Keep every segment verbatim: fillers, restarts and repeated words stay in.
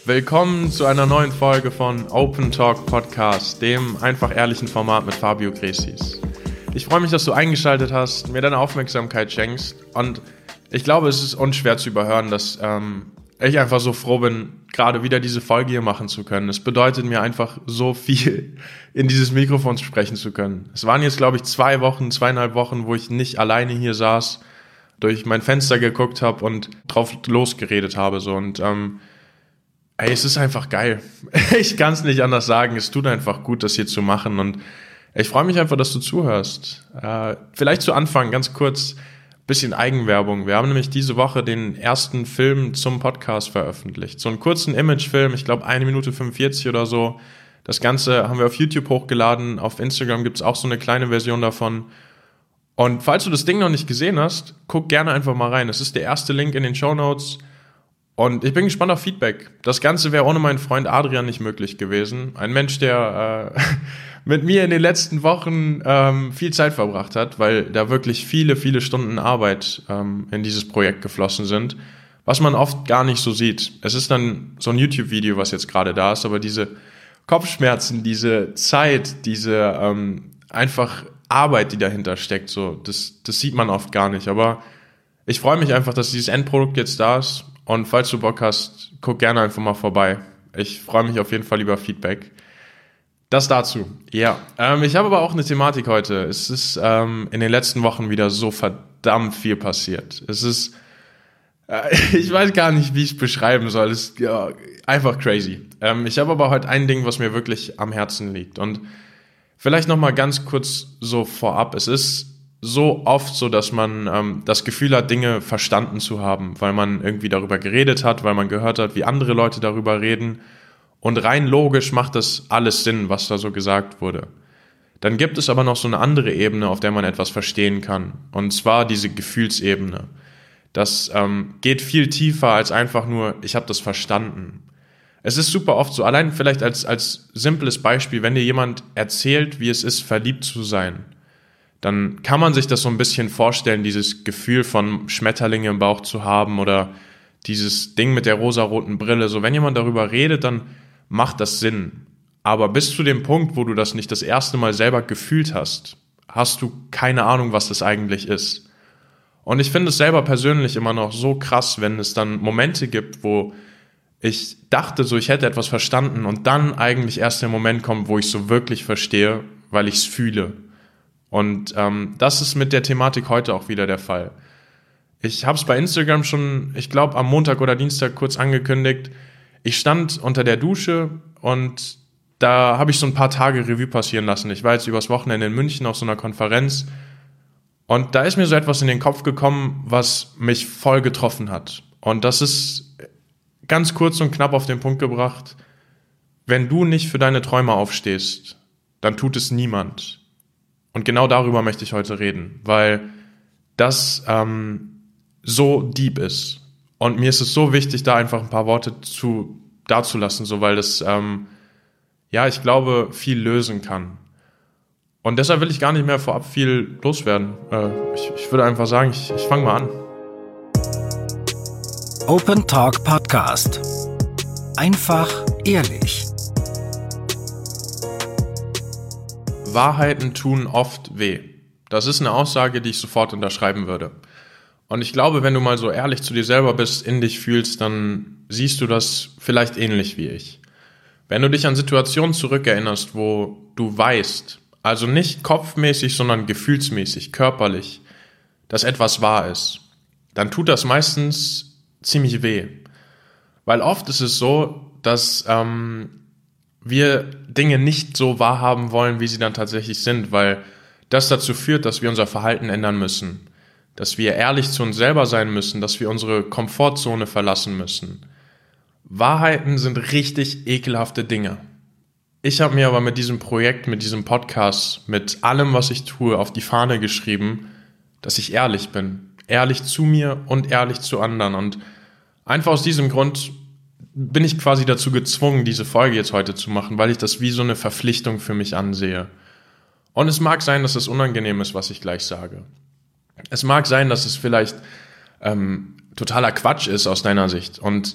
Willkommen zu einer neuen Folge von Open Talk Podcast, dem einfach ehrlichen Format mit Fabio Gresis. Ich freue mich, dass du eingeschaltet hast, mir deine Aufmerksamkeit schenkst und ich glaube, es ist unschwer zu überhören, dass ähm, ich einfach so froh bin, gerade wieder diese Folge hier machen zu können. Es bedeutet mir einfach so viel, in dieses Mikrofon sprechen zu können. Es waren jetzt, glaube ich, zwei Wochen, zweieinhalb Wochen, wo ich nicht alleine hier saß, durch mein Fenster geguckt habe und drauf losgeredet habe. So. Und ähm, ey, es ist einfach geil. Ich kann es nicht anders sagen. Es tut einfach gut, das hier zu machen. Und ich freue mich einfach, dass du zuhörst. Äh, vielleicht zu Anfang ganz kurz bisschen Eigenwerbung. Wir haben nämlich diese Woche den ersten Film zum Podcast veröffentlicht. So einen kurzen Imagefilm, ich glaube eine Minute fünfundvierzig oder so. Das Ganze haben wir auf YouTube hochgeladen. Auf Instagram gibt es auch so eine kleine Version davon. Und falls du das Ding noch nicht gesehen hast, guck gerne einfach mal rein. Das ist der erste Link in den Shownotes. Und ich bin gespannt auf Feedback. Das Ganze wäre ohne meinen Freund Adrian nicht möglich gewesen. Ein Mensch, der äh, mit mir in den letzten Wochen ähm, viel Zeit verbracht hat, weil da wirklich viele, viele Stunden Arbeit ähm, in dieses Projekt geflossen sind, was man oft gar nicht so sieht. Es ist dann so ein YouTube-Video, was jetzt gerade da ist, aber diese Kopfschmerzen, diese Zeit, diese ähm, einfach Arbeit, die dahinter steckt, so das, das sieht man oft gar nicht. Aber ich freue mich einfach, dass dieses Endprodukt jetzt da ist. Und falls du Bock hast, guck gerne einfach mal vorbei. Ich freue mich auf jeden Fall über Feedback. Das dazu. Ja, ähm, ich habe aber auch eine Thematik heute. Es ist ähm, in den letzten Wochen wieder so verdammt viel passiert. Es ist, äh, ich weiß gar nicht, wie ich es beschreiben soll. Es ist ja, einfach crazy. Ähm, ich habe aber heute ein Ding, was mir wirklich am Herzen liegt. Und vielleicht nochmal ganz kurz so vorab. Es ist so oft so, dass man ähm, das Gefühl hat, Dinge verstanden zu haben, weil man irgendwie darüber geredet hat, weil man gehört hat, wie andere Leute darüber reden. Und rein logisch macht das alles Sinn, was da so gesagt wurde. Dann gibt es aber noch so eine andere Ebene, auf der man etwas verstehen kann. Und zwar diese Gefühlsebene. Das ähm, geht viel tiefer als einfach nur, ich habe das verstanden. Es ist super oft so, allein vielleicht als, als simples Beispiel, wenn dir jemand erzählt, wie es ist, verliebt zu sein, dann kann man sich das so ein bisschen vorstellen, dieses Gefühl von Schmetterlinge im Bauch zu haben oder dieses Ding mit der rosaroten Brille. So, wenn jemand darüber redet, dann macht das Sinn. Aber bis zu dem Punkt, wo du das nicht das erste Mal selber gefühlt hast, hast du keine Ahnung, was das eigentlich ist. Und ich finde es selber persönlich immer noch so krass, wenn es dann Momente gibt, wo ich dachte, so ich hätte etwas verstanden und dann eigentlich erst der Moment kommt, wo ich so wirklich verstehe, weil ich es fühle. Und ähm, das ist mit der Thematik heute auch wieder der Fall. Ich habe es bei Instagram schon, ich glaube, am Montag oder Dienstag kurz angekündigt. Ich stand unter der Dusche und da habe ich so ein paar Tage Revue passieren lassen. Ich war jetzt übers Wochenende in München auf so einer Konferenz und da ist mir so etwas in den Kopf gekommen, was mich voll getroffen hat. Und das ist ganz kurz und knapp auf den Punkt gebracht: Wenn du nicht für deine Träume aufstehst, dann tut es niemand. Und genau darüber möchte ich heute reden, weil das ähm, so deep ist. Und mir ist es so wichtig, da einfach ein paar Worte zu dazulassen, so weil das, ähm, ja, ich glaube, viel lösen kann. Und deshalb will ich gar nicht mehr vorab viel loswerden. Äh, ich, ich würde einfach sagen, ich, ich fange mal an. Open Talk Podcast. Einfach ehrlich. Wahrheiten tun oft weh. Das ist eine Aussage, die ich sofort unterschreiben würde. Und ich glaube, wenn du mal so ehrlich zu dir selber bist, in dich fühlst, dann siehst du das vielleicht ähnlich wie ich. Wenn du dich an Situationen zurückerinnerst, wo du weißt, also nicht kopfmäßig, sondern gefühlsmäßig, körperlich, dass etwas wahr ist, dann tut das meistens ziemlich weh. Weil oft ist es so, dass ähm, wir Dinge nicht so wahrhaben wollen, wie sie dann tatsächlich sind, weil das dazu führt, dass wir unser Verhalten ändern müssen, dass wir ehrlich zu uns selber sein müssen, dass wir unsere Komfortzone verlassen müssen. Wahrheiten sind richtig ekelhafte Dinge. Ich habe mir aber mit diesem Projekt, mit diesem Podcast, mit allem, was ich tue, auf die Fahne geschrieben, dass ich ehrlich bin. Ehrlich zu mir und ehrlich zu anderen. Und einfach aus diesem Grund bin ich quasi dazu gezwungen, diese Folge jetzt heute zu machen, weil ich das wie so eine Verpflichtung für mich ansehe. Und es mag sein, dass es unangenehm ist, was ich gleich sage. Es mag sein, dass es vielleicht ähm, totaler Quatsch ist aus deiner Sicht. Und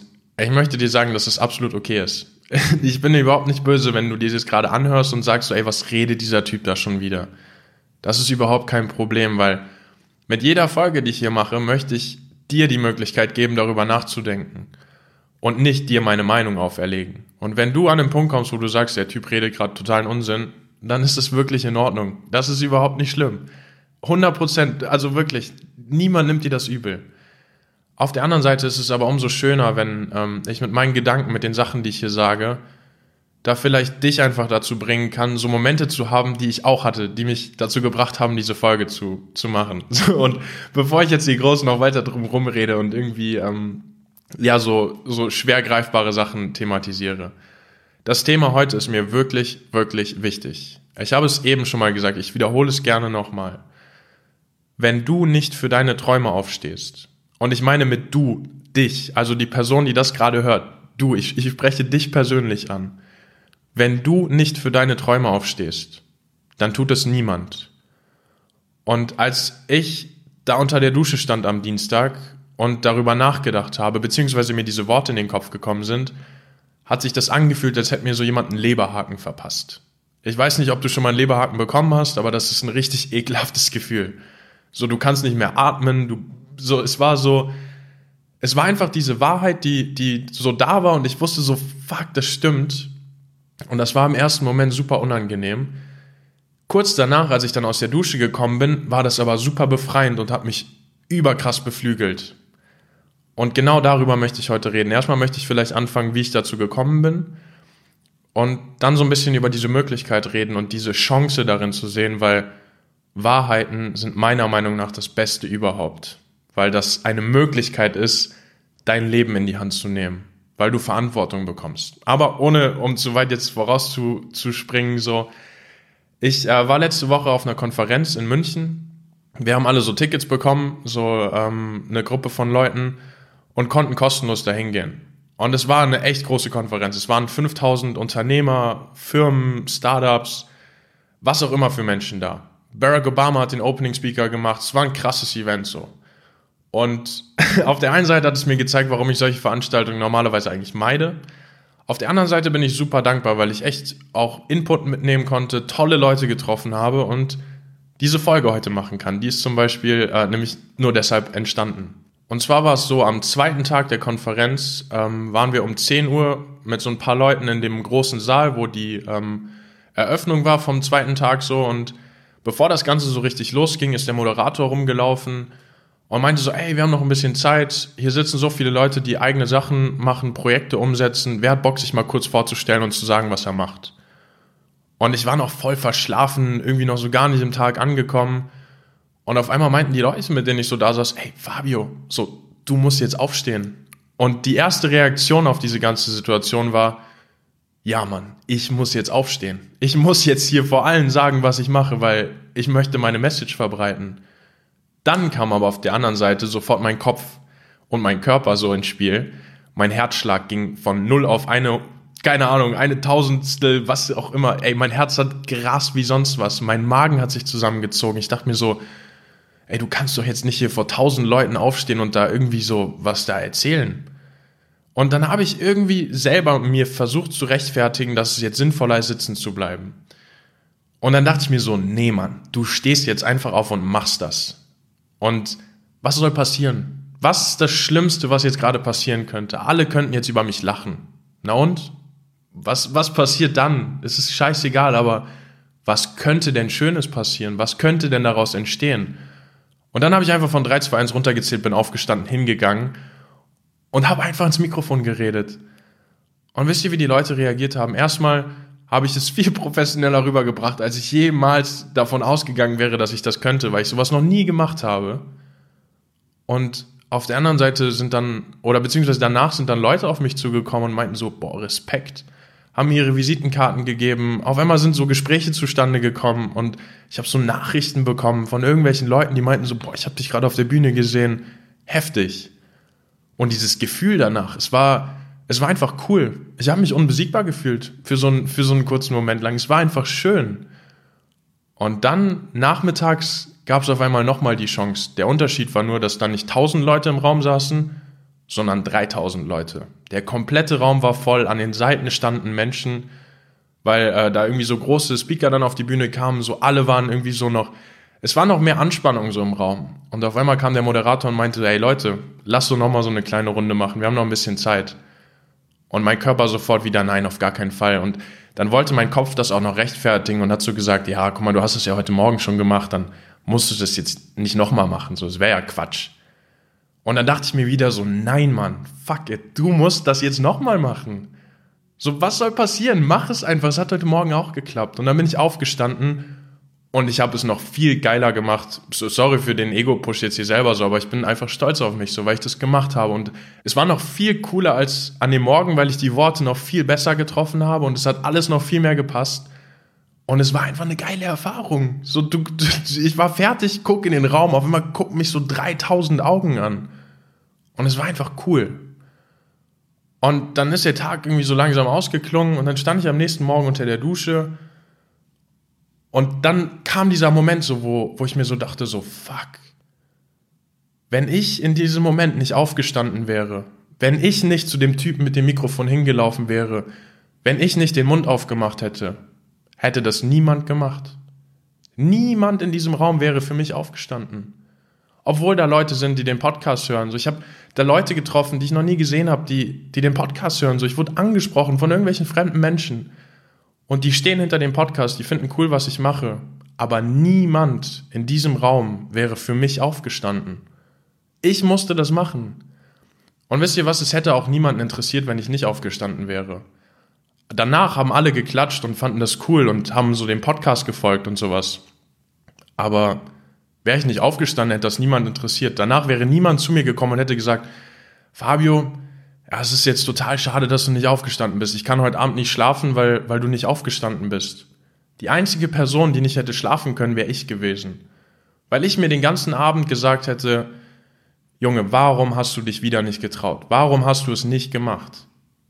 Ich möchte dir sagen, dass es absolut okay ist. Ich bin dir überhaupt nicht böse, wenn du dir das gerade anhörst und sagst so, ey, was redet dieser Typ da schon wieder? Das ist überhaupt kein Problem, weil mit jeder Folge, die ich hier mache, möchte ich dir die Möglichkeit geben, darüber nachzudenken und nicht dir meine Meinung auferlegen. Und wenn du an den Punkt kommst, wo du sagst, der Typ redet gerade totalen Unsinn, dann ist es wirklich in Ordnung. Das ist überhaupt nicht schlimm. hundert Prozent, also wirklich, niemand nimmt dir das übel. Auf der anderen Seite ist es aber umso schöner, wenn ähm, ich mit meinen Gedanken, mit den Sachen, die ich hier sage, da vielleicht dich einfach dazu bringen kann, so Momente zu haben, die ich auch hatte, die mich dazu gebracht haben, diese Folge zu, zu machen. Und bevor ich jetzt die Großen noch weiter drum rumrede und irgendwie ähm, ja so, so schwer greifbare Sachen thematisiere, das Thema heute ist mir wirklich, wirklich wichtig. Ich habe es eben schon mal gesagt, ich wiederhole es gerne nochmal. Wenn du nicht für deine Träume aufstehst, und ich meine mit du, dich, also die Person, die das gerade hört, du, ich, ich spreche dich persönlich an. Wenn du nicht für deine Träume aufstehst, dann tut es niemand. Und als ich da unter der Dusche stand am Dienstag und darüber nachgedacht habe, beziehungsweise mir diese Worte in den Kopf gekommen sind, hat sich das angefühlt, als hätte mir so jemand einen Leberhaken verpasst. Ich weiß nicht, ob du schon mal einen Leberhaken bekommen hast, aber das ist ein richtig ekelhaftes Gefühl. So, du kannst nicht mehr atmen, du So, es war so, es war einfach diese Wahrheit, die, die so da war und ich wusste so, fuck, das stimmt. Und das war im ersten Moment super unangenehm. Kurz danach, als ich dann aus der Dusche gekommen bin, war das aber super befreiend und hat mich überkrass beflügelt. Und genau darüber möchte ich heute reden. Erstmal möchte ich vielleicht anfangen, wie ich dazu gekommen bin und dann so ein bisschen über diese Möglichkeit reden und diese Chance darin zu sehen, weil Wahrheiten sind meiner Meinung nach das Beste überhaupt. Weil das eine Möglichkeit ist, dein Leben in die Hand zu nehmen, weil du Verantwortung bekommst. Aber ohne, um zu weit jetzt vorauszuspringen, so, ich äh, war letzte Woche auf einer Konferenz in München. Wir haben alle so Tickets bekommen, so ähm, eine Gruppe von Leuten und konnten kostenlos dahin gehen. Und es war eine echt große Konferenz. Es waren fünftausend Unternehmer, Firmen, Startups, was auch immer für Menschen da. Barack Obama hat den Opening Speaker gemacht. Es war ein krasses Event so. Und auf der einen Seite hat es mir gezeigt, warum ich solche Veranstaltungen normalerweise eigentlich meide. Auf der anderen Seite bin ich super dankbar, weil ich echt auch Input mitnehmen konnte, tolle Leute getroffen habe und diese Folge heute machen kann. Die ist zum Beispiel äh, nämlich nur deshalb entstanden. Und zwar war es so, am zweiten Tag der Konferenz ähm, waren wir um zehn Uhr mit so ein paar Leuten in dem großen Saal, wo die ähm, Eröffnung war vom zweiten Tag so. Und bevor das Ganze so richtig losging, ist der Moderator rumgelaufen und meinte so, ey, wir haben noch ein bisschen Zeit, hier sitzen so viele Leute, die eigene Sachen machen, Projekte umsetzen, wer hat Bock, sich mal kurz vorzustellen und zu sagen, was er macht. Und ich war noch voll verschlafen, irgendwie noch so gar nicht im Tag angekommen und auf einmal meinten die Leute, mit denen ich so da saß, ey, Fabio, so, du musst jetzt aufstehen. Und die erste Reaktion auf diese ganze Situation war, ja Mann, ich muss jetzt aufstehen. Ich muss jetzt hier vor allen sagen, was ich mache, weil ich möchte meine Message verbreiten. Dann kam aber auf der anderen Seite sofort mein Kopf und mein Körper so ins Spiel. Mein Herzschlag ging von null auf eine, keine Ahnung, eine Tausendstel, was auch immer. Ey, mein Herz hat gerast wie sonst was. Mein Magen hat sich zusammengezogen. Ich dachte mir so, ey, du kannst doch jetzt nicht hier vor tausend Leuten aufstehen und da irgendwie so was da erzählen. Und dann habe ich irgendwie selber mir versucht zu rechtfertigen, dass es jetzt sinnvoller ist, sitzen zu bleiben. Und dann dachte ich mir so, nee Mann, du stehst jetzt einfach auf und machst das. Und was soll passieren? Was ist das Schlimmste, was jetzt gerade passieren könnte? Alle könnten jetzt über mich lachen. Na und? Was, was passiert dann? Es ist scheißegal, aber was könnte denn Schönes passieren? Was könnte denn daraus entstehen? Und dann habe ich einfach von drei, zwei, eins runtergezählt, bin aufgestanden, hingegangen und habe einfach ins Mikrofon geredet. Und wisst ihr, wie die Leute reagiert haben? Erstmal habe ich es viel professioneller rübergebracht, als ich jemals davon ausgegangen wäre, dass ich das könnte, weil ich sowas noch nie gemacht habe. Und auf der anderen Seite sind dann, oder beziehungsweise danach sind dann Leute auf mich zugekommen und meinten so, boah, Respekt, haben mir ihre Visitenkarten gegeben, auf einmal sind so Gespräche zustande gekommen und ich habe so Nachrichten bekommen von irgendwelchen Leuten, die meinten so, boah, ich habe dich gerade auf der Bühne gesehen, heftig. Und dieses Gefühl danach, es war... Es war einfach cool. Ich habe mich unbesiegbar gefühlt für so, einen, für so einen kurzen Moment lang. Es war einfach schön. Und dann nachmittags gab es auf einmal nochmal die Chance. Der Unterschied war nur, dass da nicht tausend Leute im Raum saßen, sondern dreitausend Leute. Der komplette Raum war voll, an den Seiten standen Menschen, weil äh, da irgendwie so große Speaker dann auf die Bühne kamen, so alle waren irgendwie so noch, es war noch mehr Anspannung so im Raum. Und auf einmal kam der Moderator und meinte, hey Leute, lass doch nochmal so eine kleine Runde machen, wir haben noch ein bisschen Zeit. Und mein Körper sofort wieder, nein, auf gar keinen Fall. Und dann wollte mein Kopf das auch noch rechtfertigen und hat so gesagt, ja, guck mal, du hast es ja heute Morgen schon gemacht, dann musst du das jetzt nicht nochmal machen, so, das wäre ja Quatsch. Und dann dachte ich mir wieder so, nein, Mann, fuck it, du musst das jetzt nochmal machen. So, was soll passieren? Mach es einfach, es hat heute Morgen auch geklappt. Und dann bin ich aufgestanden und ich habe es noch viel geiler gemacht. So, sorry für den Ego-Push jetzt hier selber so, aber ich bin einfach stolz auf mich, so, weil ich das gemacht habe. Und es war noch viel cooler als an dem Morgen, weil ich die Worte noch viel besser getroffen habe und es hat alles noch viel mehr gepasst. Und es war einfach eine geile Erfahrung. So, du, du, ich war fertig, guck in den Raum, auf einmal gucken mich so dreitausend Augen an. Und es war einfach cool. Und dann ist der Tag irgendwie so langsam ausgeklungen und dann stand ich am nächsten Morgen unter der Dusche und dann kam dieser Moment so, wo, wo ich mir so dachte, so fuck, wenn ich in diesem Moment nicht aufgestanden wäre, wenn ich nicht zu dem Typen mit dem Mikrofon hingelaufen wäre, wenn ich nicht den Mund aufgemacht hätte, hätte das niemand gemacht. Niemand in diesem Raum wäre für mich aufgestanden. Obwohl da Leute sind, die den Podcast hören. So, ich habe da Leute getroffen, die ich noch nie gesehen habe, die, die den Podcast hören. So, ich wurde angesprochen von irgendwelchen fremden Menschen. Und die stehen hinter dem Podcast, die finden cool, was ich mache. Aber niemand in diesem Raum wäre für mich aufgestanden. Ich musste das machen. Und wisst ihr was, es hätte auch niemanden interessiert, wenn ich nicht aufgestanden wäre. Danach haben alle geklatscht und fanden das cool und haben so dem Podcast gefolgt und sowas. Aber wäre ich nicht aufgestanden, hätte das niemand interessiert. Danach wäre niemand zu mir gekommen und hätte gesagt, Fabio, ja, es ist jetzt total schade, dass du nicht aufgestanden bist. Ich kann heute Abend nicht schlafen, weil, weil du nicht aufgestanden bist. Die einzige Person, die nicht hätte schlafen können, wäre ich gewesen. Weil ich mir den ganzen Abend gesagt hätte, Junge, warum hast du dich wieder nicht getraut? Warum hast du es nicht gemacht?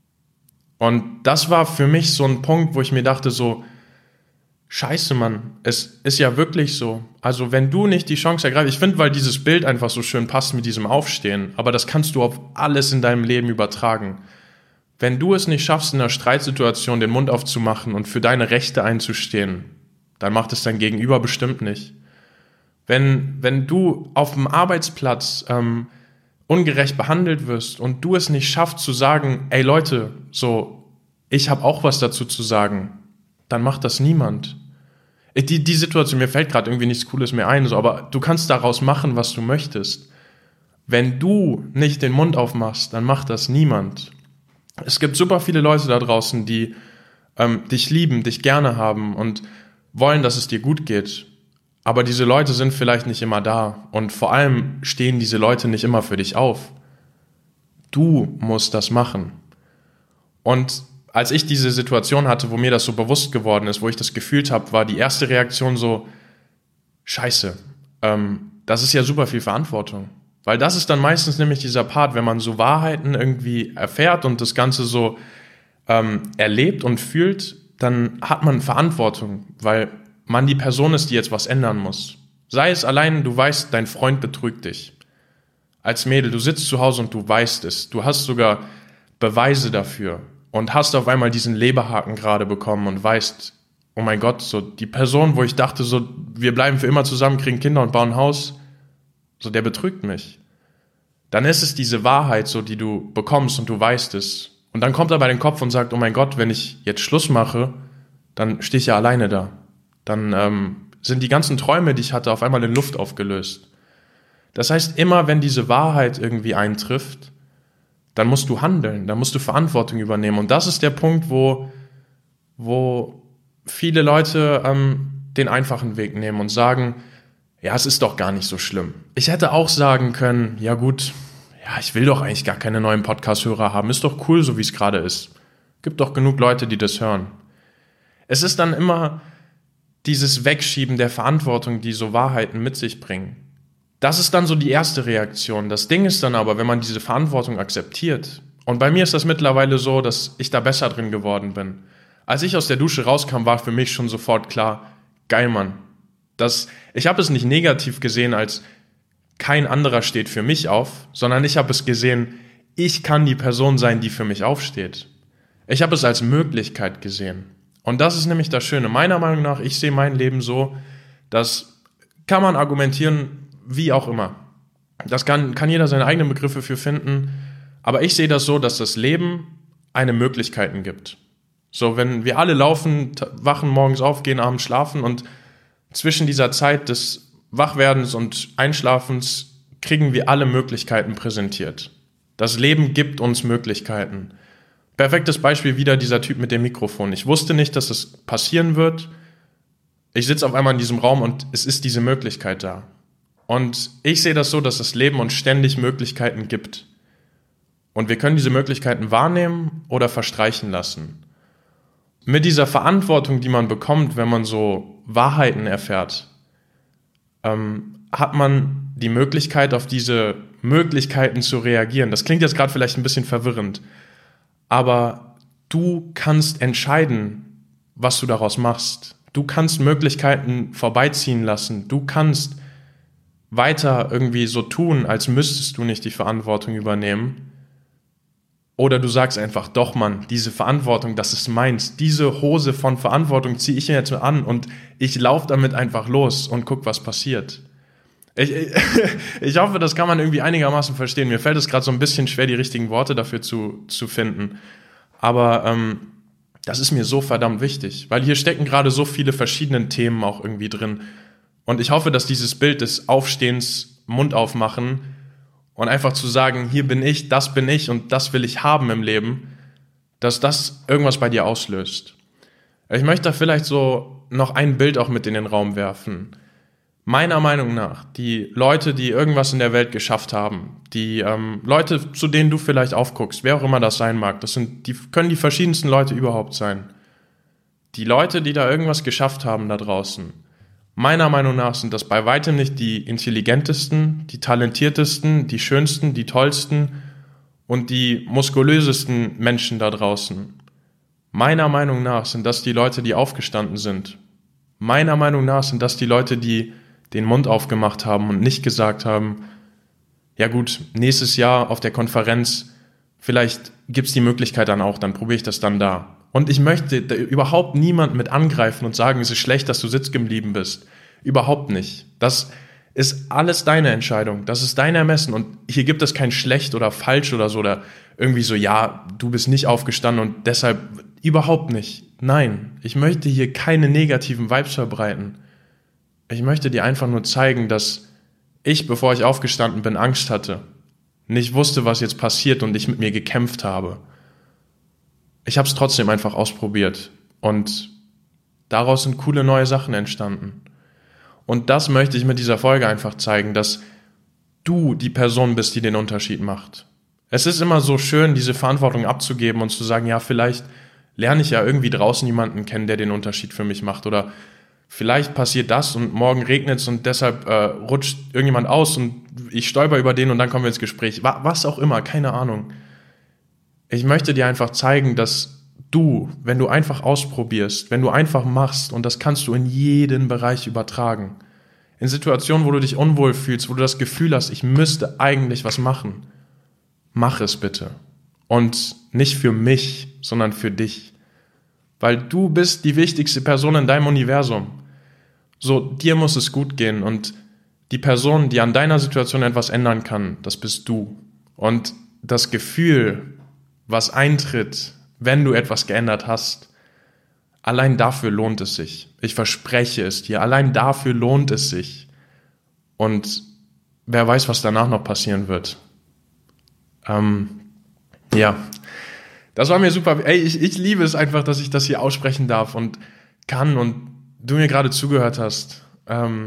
Und das war für mich so ein Punkt, wo ich mir dachte so, Scheiße, Mann, es ist ja wirklich so. Also wenn du nicht die Chance ergreifst, ich finde, weil dieses Bild einfach so schön passt mit diesem Aufstehen, aber das kannst du auf alles in deinem Leben übertragen. Wenn du es nicht schaffst, in einer Streitsituation den Mund aufzumachen und für deine Rechte einzustehen, dann macht es dein Gegenüber bestimmt nicht. Wenn, wenn du auf dem Arbeitsplatz ähm, ungerecht behandelt wirst und du es nicht schaffst zu sagen, ey Leute, so, ich habe auch was dazu zu sagen, dann macht das niemand. Die, die Situation, mir fällt gerade irgendwie nichts Cooles mehr ein, so, aber du kannst daraus machen, was du möchtest. Wenn du nicht den Mund aufmachst, dann macht das niemand. Es gibt super viele Leute da draußen, die ähm, dich lieben, dich gerne haben und wollen, dass es dir gut geht. Aber diese Leute sind vielleicht nicht immer da und vor allem stehen diese Leute nicht immer für dich auf. Du musst das machen. Und als ich diese Situation hatte, wo mir das so bewusst geworden ist, wo ich das gefühlt habe, war die erste Reaktion so, Scheiße, ähm, das ist ja super viel Verantwortung. Weil das ist dann meistens nämlich dieser Part, wenn man so Wahrheiten irgendwie erfährt und das Ganze so ähm, erlebt und fühlt, dann hat man Verantwortung, weil man die Person ist, die jetzt was ändern muss. Sei es allein, du weißt, dein Freund betrügt dich. Als Mädel, du sitzt zu Hause und du weißt es. Du hast sogar Beweise dafür. Und hast auf einmal diesen Leberhaken gerade bekommen und weißt, oh mein Gott, so die Person, wo ich dachte, so wir bleiben für immer zusammen, kriegen Kinder und bauen ein Haus, so der betrügt mich. Dann ist es diese Wahrheit, so die du bekommst und du weißt es. Und dann kommt er bei den Kopf und sagt, oh mein Gott, wenn ich jetzt Schluss mache, dann stehe ich ja alleine da. Dann ähm, sind die ganzen Träume, die ich hatte, auf einmal in Luft aufgelöst. Das heißt, immer wenn diese Wahrheit irgendwie eintrifft, dann musst du handeln, dann musst du Verantwortung übernehmen. Und das ist der Punkt, wo, wo viele Leute ähm, den einfachen Weg nehmen und sagen, ja, es ist doch gar nicht so schlimm. Ich hätte auch sagen können, ja gut, ja, ich will doch eigentlich gar keine neuen Podcast-Hörer haben. Ist doch cool, so wie es gerade ist. Gibt doch genug Leute, die das hören. Es ist dann immer dieses Wegschieben der Verantwortung, die so Wahrheiten mit sich bringen. Das ist dann so die erste Reaktion. Das Ding ist dann aber, wenn man diese Verantwortung akzeptiert, und bei mir ist das mittlerweile so, dass ich da besser drin geworden bin. Als ich aus der Dusche rauskam, war für mich schon sofort klar, geil, Mann. Das, ich habe es nicht negativ gesehen, als kein anderer steht für mich auf, sondern ich habe es gesehen, ich kann die Person sein, die für mich aufsteht. Ich habe es als Möglichkeit gesehen. Und das ist nämlich das Schöne. Meiner Meinung nach, ich sehe mein Leben so, das kann man argumentieren, wie auch immer. Das kann, kann jeder seine eigenen Begriffe für finden. Aber ich sehe das so, dass das Leben eine Möglichkeiten gibt. So, wenn wir alle laufen, wachen morgens auf, gehen abends schlafen und zwischen dieser Zeit des Wachwerdens und Einschlafens kriegen wir alle Möglichkeiten präsentiert. Das Leben gibt uns Möglichkeiten. Perfektes Beispiel wieder dieser Typ mit dem Mikrofon. Ich wusste nicht, dass das passieren wird. Ich sitze auf einmal in diesem Raum und es ist diese Möglichkeit da. Und ich sehe das so, dass das Leben uns ständig Möglichkeiten gibt. Und wir können diese Möglichkeiten wahrnehmen oder verstreichen lassen. Mit dieser Verantwortung, die man bekommt, wenn man so Wahrheiten erfährt, ähm, hat man die Möglichkeit, auf diese Möglichkeiten zu reagieren. Das klingt jetzt gerade vielleicht ein bisschen verwirrend, aber du kannst entscheiden, was du daraus machst. Du kannst Möglichkeiten vorbeiziehen lassen. Du kannst weiter irgendwie so tun, als müsstest du nicht die Verantwortung übernehmen. Oder du sagst einfach, doch Mann, diese Verantwortung, das ist meins. Diese Hose von Verantwortung ziehe ich jetzt an und ich laufe damit einfach los und guck, was passiert. Ich, ich, ich hoffe, das kann man irgendwie einigermaßen verstehen. Mir fällt es gerade so ein bisschen schwer, die richtigen Worte dafür zu, zu finden. Aber ähm, das ist mir so verdammt wichtig, weil hier stecken gerade so viele verschiedene Themen auch irgendwie drin. Und ich hoffe, dass dieses Bild des Aufstehens, Mund aufmachen und einfach zu sagen, hier bin ich, das bin ich und das will ich haben im Leben, dass das irgendwas bei dir auslöst. Ich möchte da vielleicht so noch ein Bild auch mit in den Raum werfen. Meiner Meinung nach, die Leute, die irgendwas in der Welt geschafft haben, die ähm, Leute, zu denen du vielleicht aufguckst, wer auch immer das sein mag, das sind, die können die verschiedensten Leute überhaupt sein. Die Leute, die da irgendwas geschafft haben da draußen, meiner Meinung nach sind das bei weitem nicht die intelligentesten, die talentiertesten, die schönsten, die tollsten und die muskulösesten Menschen da draußen. Meiner Meinung nach sind das die Leute, die aufgestanden sind. Meiner Meinung nach sind das die Leute, die den Mund aufgemacht haben und nicht gesagt haben, ja gut, nächstes Jahr auf der Konferenz, vielleicht gibt's die Möglichkeit dann auch, dann probiere ich das dann da. Und ich möchte überhaupt niemand mit angreifen und sagen, es ist schlecht, dass du sitzen geblieben bist. Überhaupt nicht. Das ist alles deine Entscheidung. Das ist dein Ermessen. Und hier gibt es kein schlecht oder falsch oder so. Oder irgendwie so, ja, du bist nicht aufgestanden und deshalb überhaupt nicht. Nein, ich möchte hier keine negativen Vibes verbreiten. Ich möchte dir einfach nur zeigen, dass ich, bevor ich aufgestanden bin, Angst hatte. Nicht wusste, was jetzt passiert und ich mit mir gekämpft habe. Ich habe es trotzdem einfach ausprobiert und daraus sind coole neue Sachen entstanden. Und das möchte ich mit dieser Folge einfach zeigen, dass du die Person bist, die den Unterschied macht. Es ist immer so schön, diese Verantwortung abzugeben und zu sagen, ja, vielleicht lerne ich ja irgendwie draußen jemanden kennen, der den Unterschied für mich macht. Oder vielleicht passiert das und morgen regnet es und deshalb äh, rutscht irgendjemand aus und ich stolper über den und dann kommen wir ins Gespräch. Was auch immer, keine Ahnung. Ich möchte dir einfach zeigen, dass du, wenn du einfach ausprobierst, wenn du einfach machst, und das kannst du in jeden Bereich übertragen, in Situationen, wo du dich unwohl fühlst, wo du das Gefühl hast, ich müsste eigentlich was machen, mach es bitte. Und nicht für mich, sondern für dich. Weil du bist die wichtigste Person in deinem Universum. So, dir muss es gut gehen und die Person, die an deiner Situation etwas ändern kann, das bist du. Und das Gefühl, was eintritt, wenn du etwas geändert hast, allein dafür lohnt es sich. Ich verspreche es dir, allein dafür lohnt es sich. Und wer weiß, was danach noch passieren wird. Ähm, ja, das war mir super. Ey, ich, ich liebe es einfach, dass ich das hier aussprechen darf und kann und du mir gerade zugehört hast. Ähm,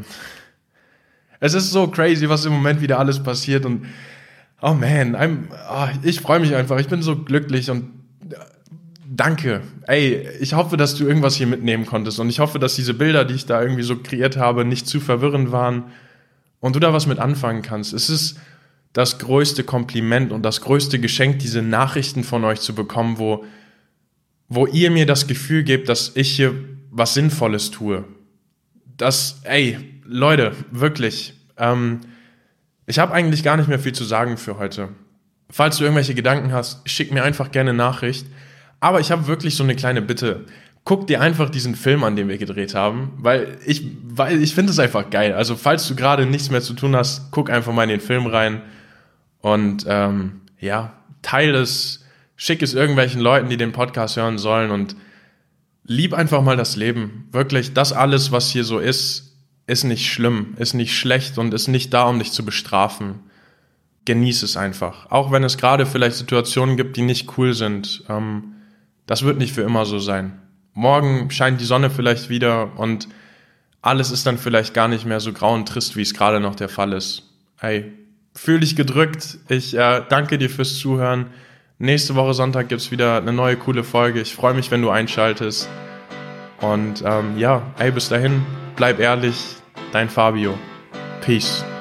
es ist so crazy, was im Moment wieder alles passiert und oh man, I'm, oh, ich freue mich einfach. Ich bin so glücklich und danke. Ey, ich hoffe, dass du irgendwas hier mitnehmen konntest und ich hoffe, dass diese Bilder, die ich da irgendwie so kreiert habe, nicht zu verwirrend waren und du da was mit anfangen kannst. Es ist das größte Kompliment und das größte Geschenk, diese Nachrichten von euch zu bekommen, wo, wo ihr mir das Gefühl gebt, dass ich hier was Sinnvolles tue. Das, ey, Leute, wirklich, ähm, ich habe eigentlich gar nicht mehr viel zu sagen für heute. falls du irgendwelche Gedanken hast, schick mir einfach gerne eine Nachricht. Aber ich habe wirklich so eine kleine Bitte. Guck dir einfach diesen Film an, den wir gedreht haben, weil ich, weil ich finde es einfach geil. Also falls du gerade nichts mehr zu tun hast, guck einfach mal in den Film rein und ähm, ja, teile es, schick es irgendwelchen Leuten, die den Podcast hören sollen und lieb einfach mal das Leben. Wirklich, das alles, was hier so ist, ist nicht schlimm, ist nicht schlecht und ist nicht da, um dich zu bestrafen. Genieß es einfach. Auch wenn es gerade vielleicht Situationen gibt, die nicht cool sind. Ähm, das wird nicht für immer so sein. Morgen scheint die Sonne vielleicht wieder und alles ist dann vielleicht gar nicht mehr so grau und trist, wie es gerade noch der Fall ist. Hey, fühl dich gedrückt. Ich äh, danke dir fürs Zuhören. Nächste Woche Sonntag gibt's wieder eine neue coole Folge. Ich freue mich, wenn du einschaltest. Und ähm, ja, hey, bis dahin, bleib ehrlich. Dein Fabio. Peace.